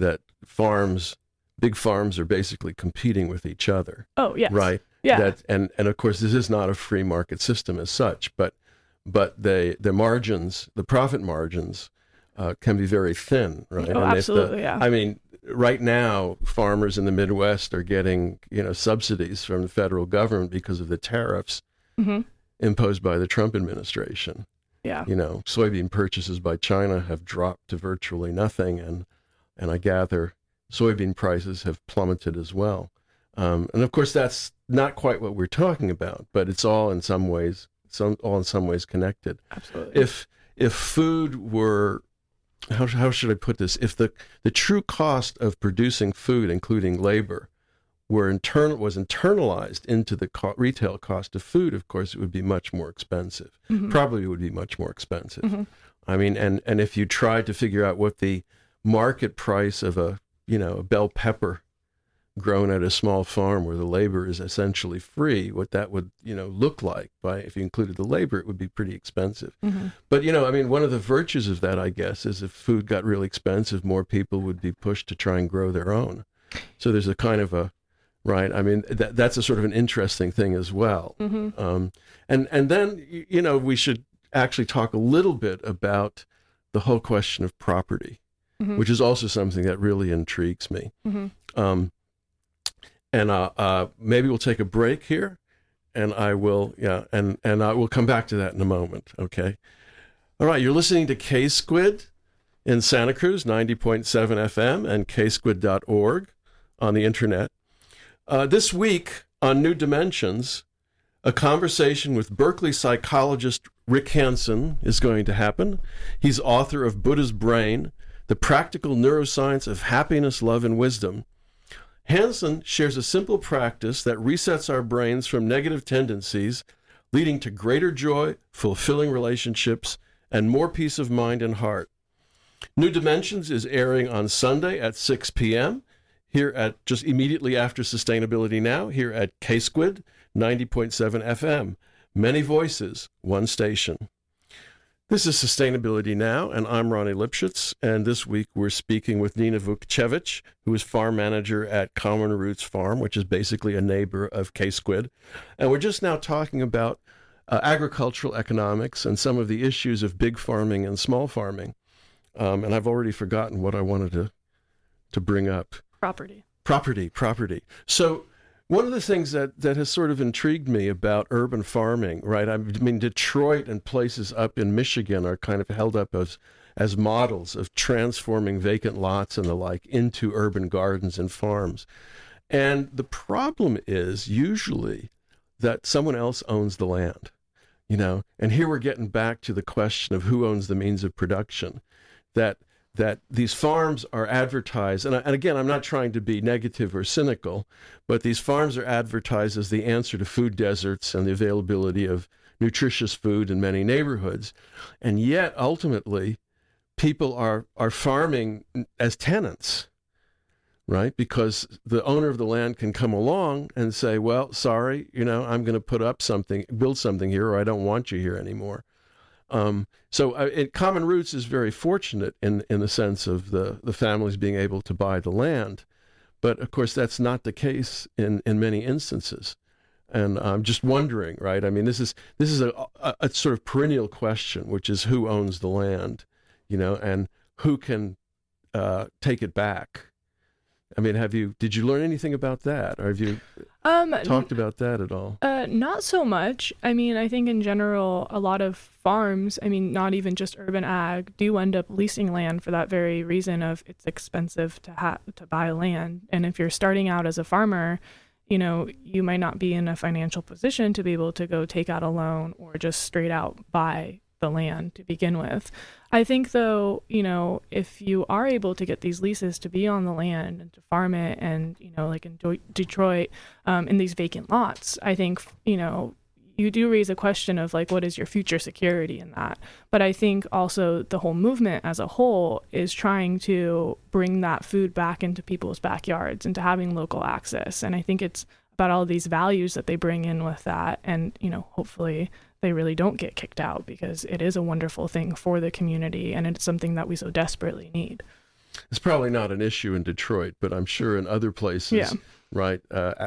Speaker 1: big farms are basically competing with each other.
Speaker 2: Oh, yes.
Speaker 1: Right?
Speaker 2: Yeah.
Speaker 1: And of course, this is not a free market system as such, but the margins, the profit margins, can be very thin, right?
Speaker 2: Oh,
Speaker 1: and
Speaker 2: absolutely, yeah.
Speaker 1: I mean, right now, farmers in the Midwest are getting, subsidies from the federal government because of the tariffs imposed by the Trump administration.
Speaker 2: Yeah.
Speaker 1: Soybean purchases by China have dropped to virtually nothing, and I gather soybean prices have plummeted as well. And of course, that's not quite what we're talking about, but it's all in some ways connected.
Speaker 2: Absolutely.
Speaker 1: If food were, how should I put this? If the true cost of producing food, including labor, was internalized into the retail cost of food, of course, it would be much more expensive. Probably would be much more expensive. I mean, and if you tried to figure out what the market price of a bell pepper grown at a small farm where the labor is essentially free, what that would, look like if you included the labor, it would be pretty expensive. But, one of the virtues of that, I guess, is if food got really expensive, more people would be pushed to try and grow their own. So there's a kind of right? I mean, that's a sort of an interesting thing as well. And then, we should actually talk a little bit about the whole question of property, which is also something that really intrigues me. And maybe we'll take a break here, and I will, and I will come back to that in a moment, okay? All right, you're listening to K-Squid in Santa Cruz, 90.7 FM, and ksquid.org on the internet. This week on New Dimensions, a conversation with Berkeley psychologist Rick Hanson is going to happen. He's author of Buddha's Brain, The Practical Neuroscience of Happiness, Love, and Wisdom. Hanson shares a simple practice that resets our brains from negative tendencies, leading to greater joy, fulfilling relationships, and more peace of mind and heart. New Dimensions is airing on Sunday at 6 p.m. here at just immediately after Sustainability Now, here at K-Squid, 90.7 FM. Many voices, one station. This is Sustainability Now, and I'm Ronnie Lipschutz, and this week we're speaking with Nina Vukcevic, who is farm manager at Common Roots Farm, which is basically a neighbor of K-Squid. And we're just now talking about agricultural economics and some of the issues of big farming and small farming. And I've already forgotten what I wanted to bring up. Property. So one of the things that has sort of intrigued me about urban farming, right? I mean, Detroit and places up in Michigan are kind of held up as models of transforming vacant lots and the like into urban gardens and farms. And the problem is usually that someone else owns the land, and here we're getting back to the question of who owns the means of production, that these farms are advertised, and again, I'm not trying to be negative or cynical, but these farms are advertised as the answer to food deserts and the availability of nutritious food in many neighborhoods. And yet, ultimately, people are farming as tenants, right? Because the owner of the land can come along and say, well, sorry, I'm going to build something here, or I don't want you here anymore. So Common Roots is very fortunate in the sense of the families being able to buy the land. But of course, that's not the case in many instances. And I'm just wondering, right? I mean, this is a sort of perennial question, which is who owns the land, and who can take it back. I mean, did you learn anything about that? Or have you talked about that at all?
Speaker 2: Not so much. I mean, I think in general, a lot of farms, not even just urban ag, do end up leasing land for that very reason of it's expensive to buy land. And if you're starting out as a farmer, you might not be in a financial position to be able to go take out a loan or just straight out buy the land to begin with. I think though, if you are able to get these leases to be on the land and to farm it and, like in Detroit, in these vacant lots, I think, you do raise a question of like, what is your future security in that? But I think also the whole movement as a whole is trying to bring that food back into people's backyards and to having local access. And I think it's about all these values that they bring in with that. And, hopefully they really don't get kicked out because it is a wonderful thing for the community and it's something that we so desperately need.
Speaker 1: It's probably not an issue in Detroit, but I'm sure in other places, right?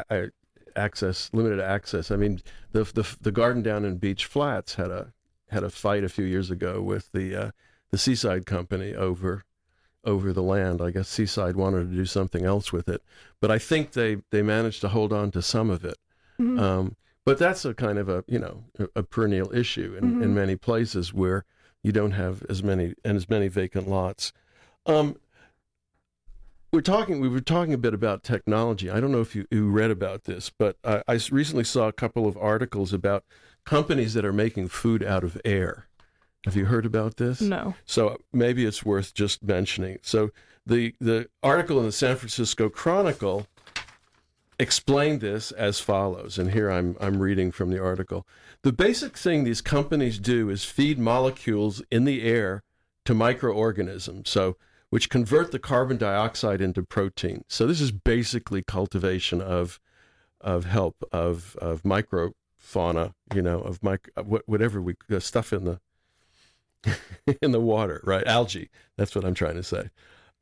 Speaker 1: Limited access. I mean, the garden down in Beach Flats had a fight a few years ago with the Seaside Company over over the land. I guess Seaside wanted to do something else with it, but I think they managed to hold on to some of it. But that's a kind of a perennial issue in many places where you don't have as many vacant lots. We were talking a bit about technology. I don't know if you read about this, but I recently saw a couple of articles about companies that are making food out of air. Have you heard about this?
Speaker 2: No.
Speaker 1: So maybe it's worth just mentioning. So the article in the San Francisco Chronicle explained this as follows, and here I'm reading from the article. The basic thing these companies do is feed molecules in the air to microorganisms, which convert the carbon dioxide into protein. So this is basically cultivation of microfauna, whatever stuff in the in the water, right? Algae. That's what I'm trying to say.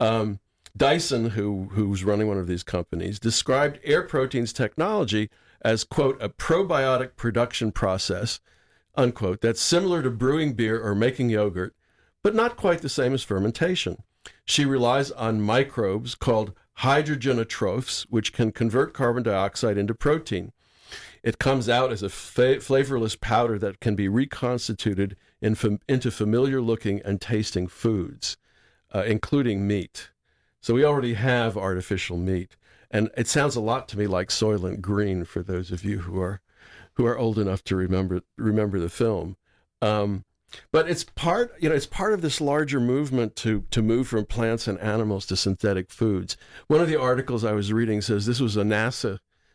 Speaker 1: Dyson, who's running one of these companies, described Air Proteins technology as, quote, a probiotic production process, unquote, that's similar to brewing beer or making yogurt, but not quite the same as fermentation. She relies on microbes called hydrogenotrophs, which can convert carbon dioxide into protein. It comes out as a flavorless powder that can be reconstituted into familiar-looking and tasting foods, including meat. So we already have artificial meat, and it sounds a lot to me like Soylent Green for those of you who are old enough to remember the film. But it's part of this larger movement to move from plants and animals to synthetic foods. One of the articles I was reading says this was a NASA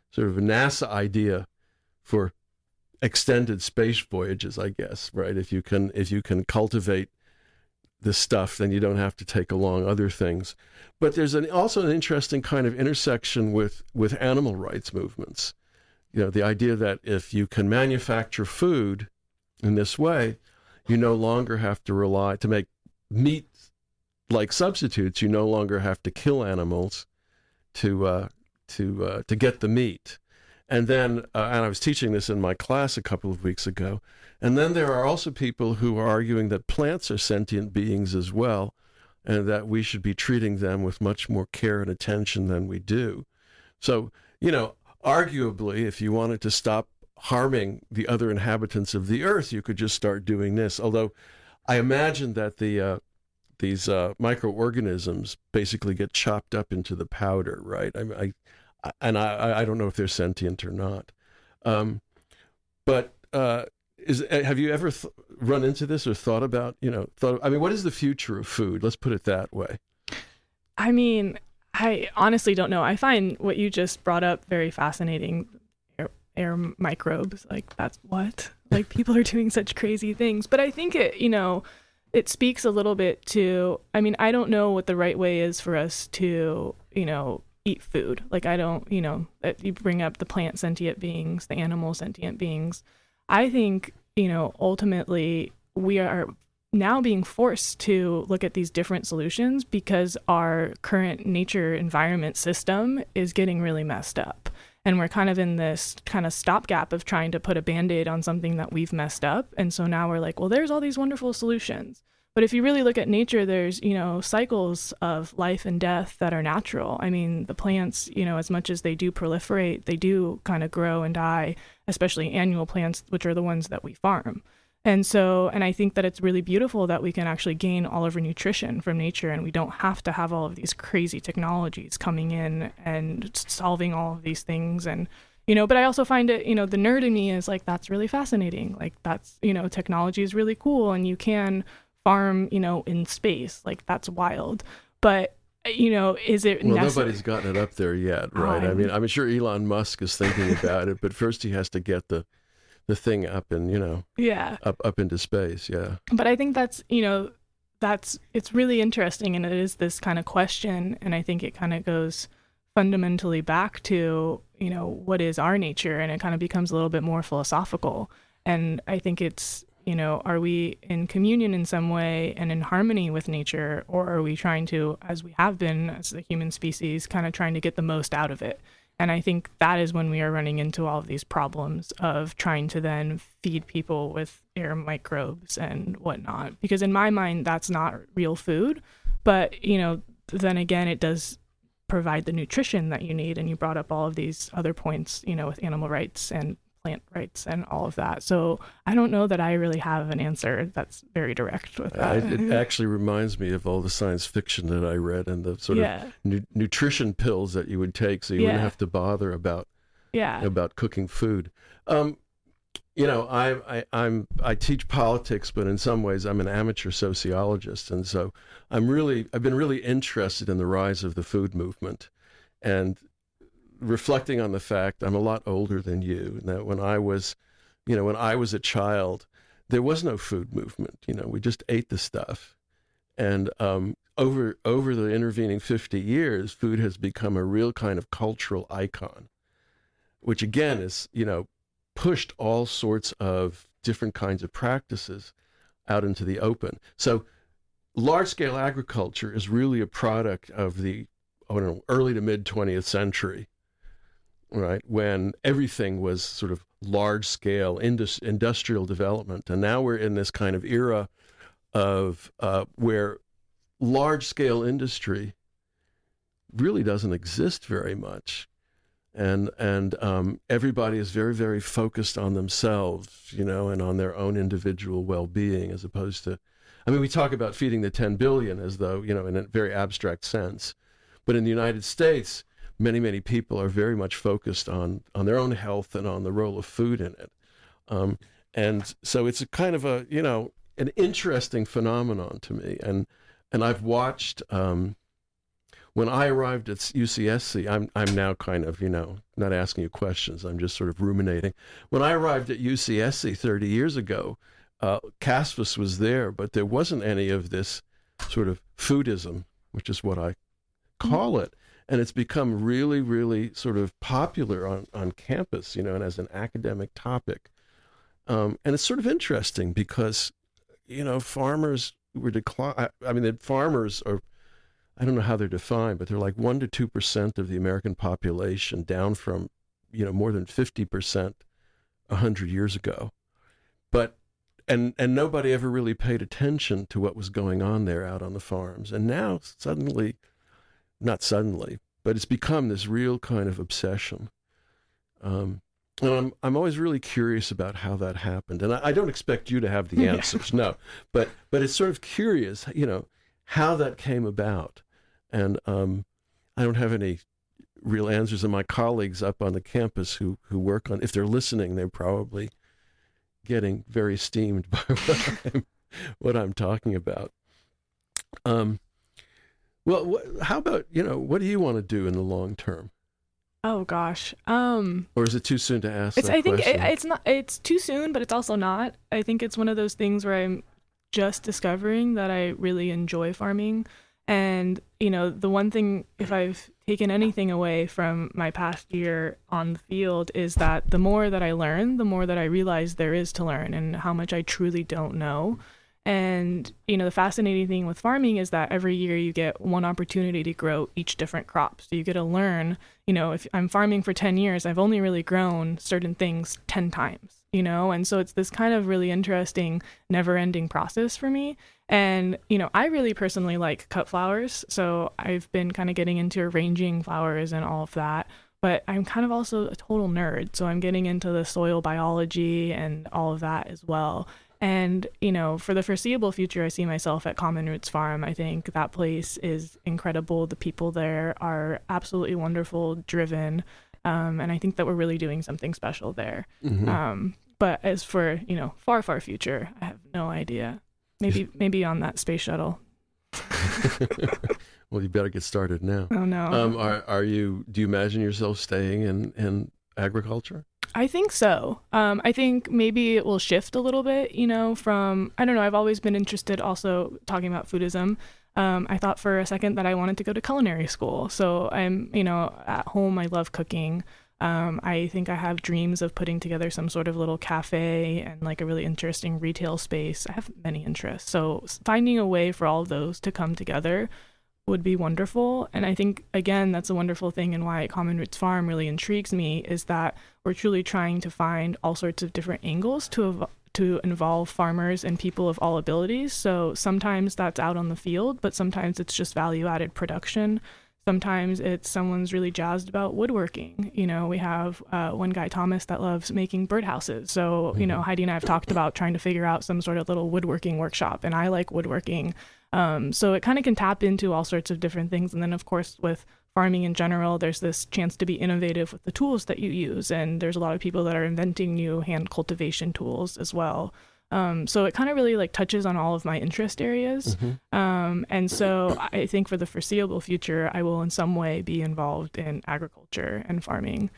Speaker 1: idea for extended space voyages, I guess, right? If you can cultivate this stuff, then you don't have to take along other things. But there's also an interesting kind of intersection with animal rights movements. The idea that if you can manufacture food in this way, you no longer have to rely to make meat like substitutes. You no longer have to kill animals to get the meat. And then, and I was teaching this in my class a couple of weeks ago, and then there are also people who are arguing that plants are sentient beings as well, and that we should be treating them with much more care and attention than we do. So, arguably, if you wanted to stop harming the other inhabitants of the earth, you could just start doing this. Although I imagine that these microorganisms basically get chopped up into the powder, right? I don't know if they're sentient or not. But have you ever run into this or thought about, what is the future of food? Let's put it that way.
Speaker 2: I mean, I honestly don't know. I find what you just brought up very fascinating. Air microbes, like that's what? Like people are doing such crazy things. But I think it speaks a little bit to, I don't know what the right way is for us to, eat food. Like I don't, you bring up the plant sentient beings, the animal sentient beings. I think, ultimately we are now being forced to look at these different solutions because our current nature environment system is getting really messed up. And we're kind of in this kind of stopgap of trying to put a Band-Aid on something that we've messed up. And so now we're like, well, there's all these wonderful solutions. But if you really look at nature, there's, cycles of life and death that are natural. The plants, as much as they do proliferate, they do kind of grow and die, especially annual plants, which are the ones that we farm. And I think that it's really beautiful that we can actually gain all of our nutrition from nature, and we don't have to have all of these crazy technologies coming in and solving all of these things. And, but I also find it, the nerd in me is like, that's really fascinating. Like that's, technology is really cool and you can farm, in space. Like that's wild. But, is it necessary? Nobody's
Speaker 1: gotten it up there yet, right? I'm sure Elon Musk is thinking about it, but first he has to get the thing up and, up into space. Yeah.
Speaker 2: But I think that's, it's really interesting. And it is this kind of question. And I think it kind of goes fundamentally back to, what is our nature? And it kind of becomes a little bit more philosophical. And I think it's, are we in communion in some way and in harmony with nature? Or are we trying to, as we have been as the human species, kind of trying to get the most out of it? And I think that is when we are running into all of these problems of trying to then feed people with air microbes and whatnot. Because in my mind, that's not real food. But, then again, it does provide the nutrition that you need. And you brought up all of these other points, with animal rights and plant rights and all of that. So I don't know that I really have an answer that's very direct with that.
Speaker 1: It actually reminds me of all the science fiction that I read and the sort of nutrition pills that you would take so you wouldn't have to bother about cooking food. I teach politics, but in some ways I'm an amateur sociologist, and so I've been really interested in the rise of the food movement, and reflecting on the fact I'm a lot older than you, and that when I was a child, there was no food movement. We just ate the stuff, and over the intervening 50 years, food has become a real kind of cultural icon, which again is pushed all sorts of different kinds of practices out into the open. So large-scale agriculture is really a product of the early to mid 20th century, right, when everything was sort of large-scale industrial development. And now we're in this kind of era of where large-scale industry really doesn't exist very much. And everybody is very, very focused on themselves, and on their own individual well-being, as opposed to, we talk about feeding the 10 billion as though, in a very abstract sense. But in the United States, many, many people are very much focused on their own health and on the role of food in it. And so it's a kind of an interesting phenomenon to me. And I've watched, when I arrived at UCSC, I'm now kind of, not asking you questions. I'm just sort of ruminating. When I arrived at UCSC 30 years ago, CASFAS was there, but there wasn't any of this sort of foodism, which is what I call it. And it's become really, really sort of popular on campus, and as an academic topic. And it's sort of interesting because, farmers were the farmers are, I don't know how they're defined, but they're like 1% to 2% of the American population, down from, more than 50% 100 years ago. But, and nobody ever really paid attention to what was going on there out on the farms. And now not suddenly, but it's become this real kind of obsession. And I'm always really curious about how that happened. And I don't expect you to have the answers, no, but it's sort of curious, how that came about. And I don't have any real answers. And my colleagues up on the campus who work on, if they're listening, they're probably getting very steamed by what I'm talking about. Well, how about, what do you want to do in the long term?
Speaker 2: Oh gosh.
Speaker 1: Or is it too soon to ask that
Speaker 2: I think
Speaker 1: question?
Speaker 2: it's too soon, but it's also not. I think it's one of those things where I'm just discovering that I really enjoy farming. And, the one thing, if I've taken anything away from my past year on the field, is that the more that I learn, the more that I realize there is to learn and how much I truly don't know. And, the fascinating thing with farming is that every year you get one opportunity to grow each different crop. So you get to learn, if I'm farming for 10 years, I've only really grown certain things 10 times, and so it's this kind of really interesting, never-ending process for me. And, I really personally like cut flowers. So I've been kind of getting into arranging flowers and all of that. But I'm kind of also a total nerd. So I'm getting into the soil biology and all of that as well. And, for the foreseeable future, I see myself at Common Roots Farm. I think that place is incredible. The people there are absolutely wonderful, driven. And I think that we're really doing something special there. Mm-hmm. But as for, far, far future, I have no idea. Maybe on that space shuttle.
Speaker 1: Well, you better get started now.
Speaker 2: Oh, no.
Speaker 1: Do you imagine yourself staying in agriculture?
Speaker 2: I think so. I think maybe it will shift a little bit, from, I don't know, I've always been interested also talking about foodism. I thought for a second that I wanted to go to culinary school. So I'm, at home, I love cooking. I think I have dreams of putting together some sort of little cafe and like a really interesting retail space. I have many interests. So finding a way for all of those to come together would be wonderful. And I think, again, that's a wonderful thing, and why Common Roots Farm really intrigues me is that we're truly trying to find all sorts of different angles to to involve farmers and people of all abilities. So sometimes that's out on the field, but sometimes it's just value-added production. Sometimes it's someone's really jazzed about woodworking. You know, we have one guy, Thomas, that loves making birdhouses. So, you know, Heidi and I have talked about trying to figure out some sort of little woodworking workshop, and I like woodworking. So it kind of can tap into all sorts of different things. And then, of course, with farming in general, there's this chance to be innovative with the tools that you use. And there's a lot of people that are inventing new hand cultivation tools as well. So it kind of really like touches on all of my interest areas. And so I think for the foreseeable future, I will in some way be involved in agriculture and farming.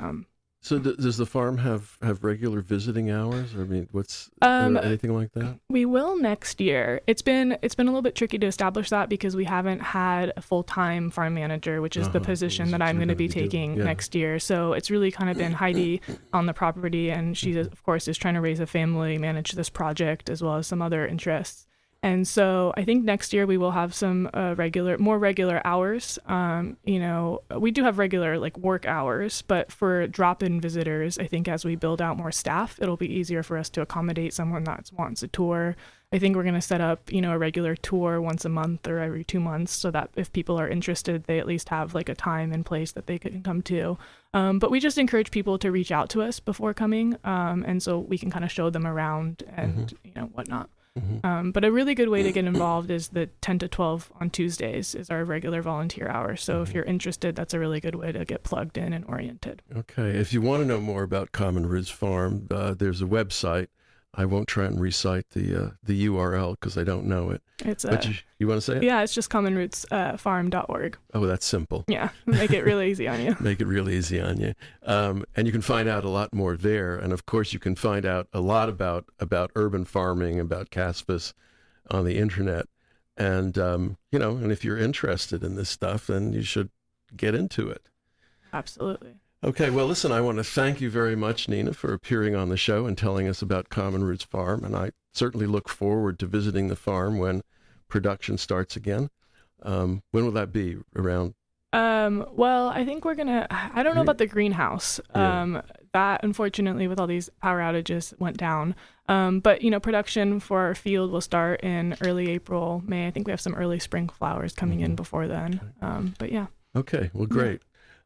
Speaker 1: So does the farm have regular visiting hours? Or, I mean, what's anything like that?
Speaker 2: We will next year. It's been a little bit tricky to establish that because we haven't had a full-time farm manager, which is the position that I'm going to be taking next year. So it's really kind of been Heidi on the property, and she, of course, is trying to raise a family, manage this project, as well as some other interests. And so I think next year we will have some more regular hours. You know, we do have regular like work hours, but for drop-in visitors, I think as we build out more staff, it'll be easier for us to accommodate someone that wants a tour. I think we're going to set up, you know, a regular tour once a month or every 2 months so that if people are interested, they at least have like a time and place that they can come to. But we just encourage people to reach out to us before coming. And so we can kind of show them around and, you know, whatnot. But a really good way to get involved is the 10 to 12 on Tuesdays is our regular volunteer hour. So if you're interested, that's a really good way to get plugged in and oriented.
Speaker 1: Okay. If you want to know more about Common Roots Farm, there's a website. I won't try and recite the URL because I don't know it. But you want to say it?
Speaker 2: Yeah, it's just commonrootsfarm.org.
Speaker 1: Oh, that's simple.
Speaker 2: Yeah, make it really easy on you.
Speaker 1: Make it really easy on you. And you can find out a lot more there. And of course, you can find out a lot about urban farming, about CASPAS on the internet. And, you know, and if you're interested in this stuff, then you should get into it.
Speaker 2: Absolutely.
Speaker 1: Okay, well, listen, I want to thank you very much, Nina, for appearing on the show and telling us about Common Roots Farm. And I certainly look forward to visiting the farm when production starts again. When will that be? Around?
Speaker 2: Well, I think I don't know about the greenhouse. That, unfortunately, with all these power outages, went down. But, you know, production for our field will start in early April, May. I think we have some early spring flowers coming in before then. But, yeah.
Speaker 1: Okay, well, great.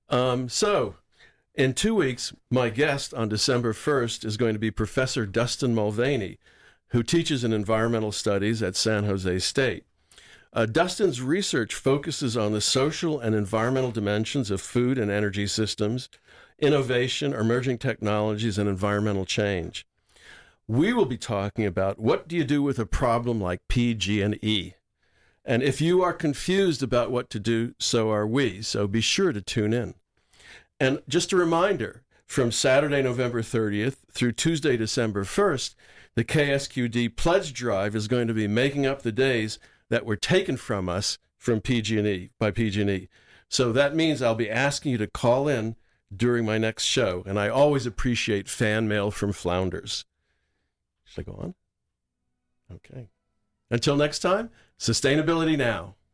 Speaker 1: So... in 2 weeks, my guest on December 1st is going to be Professor Dustin Mulvaney, who teaches in environmental studies at San Jose State. Dustin's research focuses on the social and environmental dimensions of food and energy systems, innovation, emerging technologies, and environmental change. We will be talking about what do you do with a problem like PG&E. And if you are confused about what to do, so are we. So be sure to tune in. And just a reminder, from Saturday, November 30th through Tuesday, December 1st, the KSQD Pledge Drive is going to be making up the days that were taken from us from PG&E, by PG&E. So that means I'll be asking you to call in during my next show, and I always appreciate fan mail from Flounders. Should I go on? Okay. Until next time, Sustainability Now.